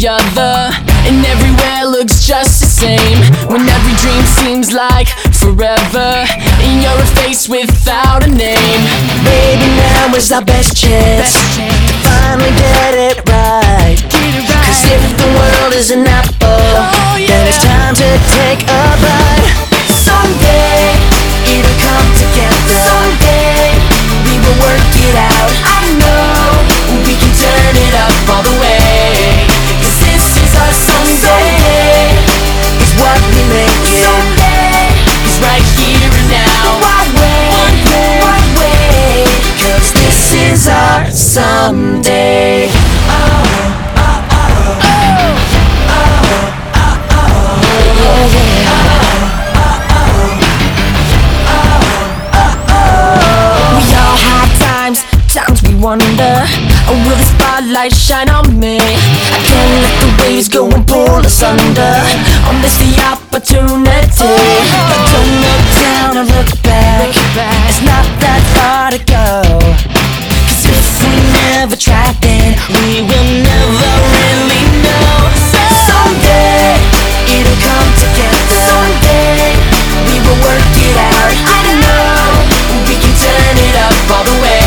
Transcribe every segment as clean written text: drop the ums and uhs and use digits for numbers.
the other, and everywhere looks just the same. When every dream seems like forever, and you're a face without a name. Baby, now is our best chance to finally get it right. Cause if the world is an apple, then it's time to take a bite. Someday, it'll come together. Someday, we will work it out. I know we can turn it up all the way. Cause this is our someday, is what we make it. Someday, It's right here and now. why wait? Cause this is our someday. Times we wonder, will the spotlight shine on me? I can't let the waves go and pull us under. On this the opportunity. But don't look down or look back. It's not that far to go. Cause if we never try, then we will never really know. Someday, it'll come together. Someday, we will work it out. I know we can turn it up all the way.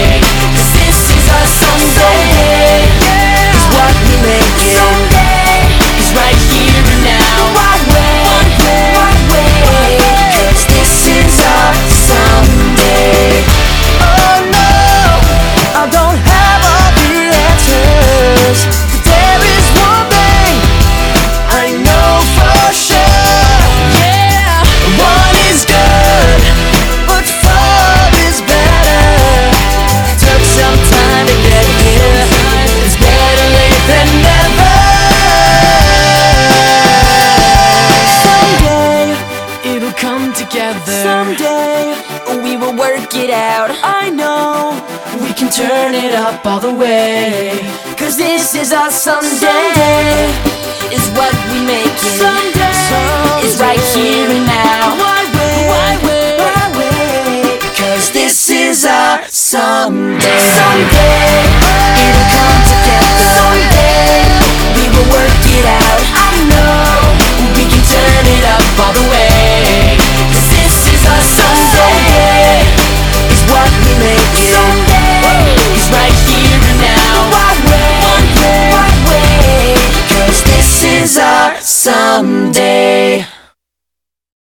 Someday, we will work it out. I know we can turn it up all the way. Cause this is our someday, is what we make it. Someday, is right here and now. Why wait? Cause this is our someday. Someday, it'll come together. Someday, we will work it out. I know we can turn it up all the way. Someday, is what we make it. Someday, is right here and now. Why wait? Cause this is our someday.